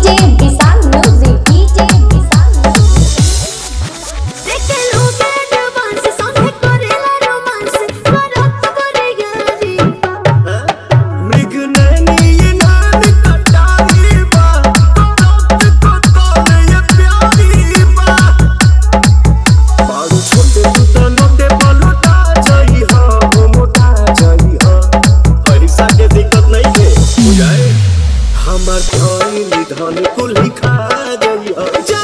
DJ Visan Music, DJ Visan Music. देखे लोगे dance संगे करेला रोमांस करत करे यारी मृग नैनी ये नान कटारी बा करत को तोले ये प्यारी बा बारू छोटे तू तो नोटे पलटा जाई हो मोटा जाई हो पैसा के दिक्कत नहीं है बुझाए हमर धन कुल ही खा जाई हो